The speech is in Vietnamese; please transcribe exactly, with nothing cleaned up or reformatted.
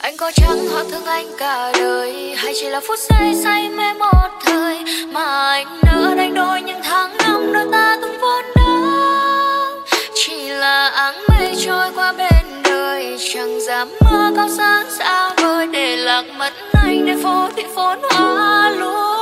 Anh có chăng họ thương anh cả đời, hay chỉ là phút giây say mê một thời mà anh nỡ đánh đổi những tháng năm đôi ta từng vốn đau. Chỉ là áng mây trôi qua bên đời, chẳng dám mơ cao sáng xa vời để lạc mất anh để phố thị phồn hoa luôn.